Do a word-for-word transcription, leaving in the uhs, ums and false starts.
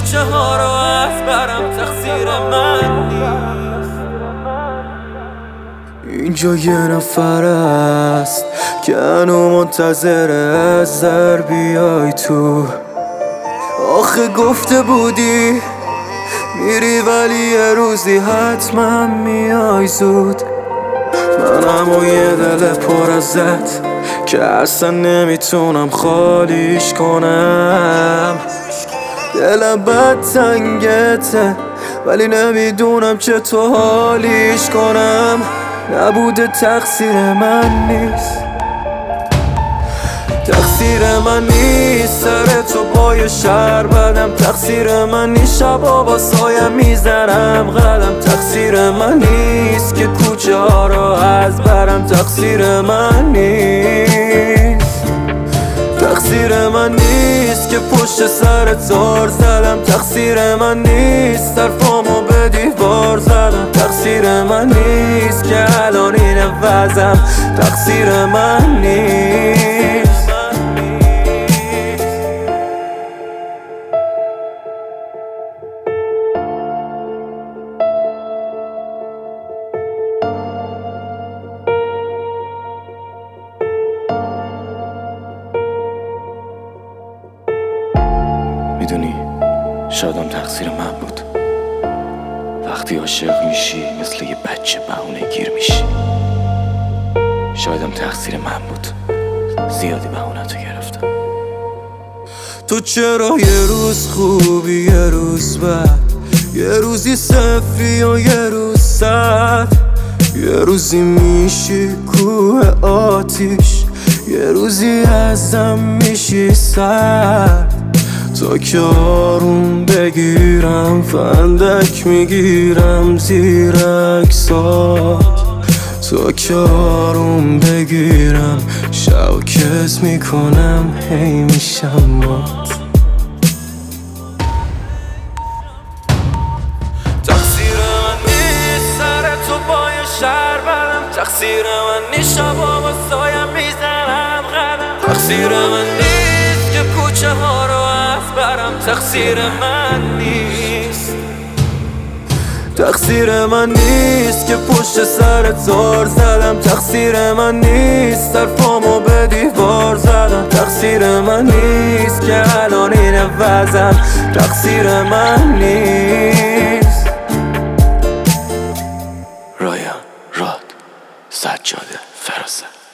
کوچه ها رو از برم تقصیر من نیست. اینجا یه نفر است که هنو منتظر از در بیای تو. آخه گفته بودی میری ولی یه روزی حتما میای زود. منم و یه دل پر ازت که اصلا نمیتونم خالیش کنم. دلم بد تنگته ولی نمیدونم چطور حالیش کنم. نبوده تقصیر من نیست، تقصیر من نیست. سر تو با یه شهر بدم تقصیر من نیست. شبا با سایم میزنم قدم تقصیر من نیست. که کوچه ها رو از برم تقصیر من نیست، تقصیر من نیست. که پشت سر تار زدم تقصیر من نیست. طرفامو به دیوار زدم تقصیر من نیست. که الان این وضعم تقصیر من نیست. میدونی شایدم تقصیر من بود. وقتی عاشق میشی مثل یه بچه بهونه گیر میشی. شایدم تقصیر من بود، زیادی بهونه تو گرفتم. تو چرا یه روز خوبی یه روز بد، یه روزی صفری و یه روز سرد، یه روزی میشی کوه آتیش، یه روزی ازم میشی سرد. تا که آروم بگیرم فندک میگیرم زیر اکسات. تا که آروم بگیرم شوکت میکنم هی میشم مات. تقصیر من نیست سر تو با یه شهر بدم تقصیر من نیست. شبا با سایم میزنم قدم تقصیر من نیست. که کوچه ها رو از برم تقصیر من نیست، تقصیر من نیست. که پشت سر تار زدم تقصیر من نیست. طرفامو به دیوار زدم تقصیر من نیست. که الان این وضعم تقصیر من نیست. رایان، راد، سجاده، فراست.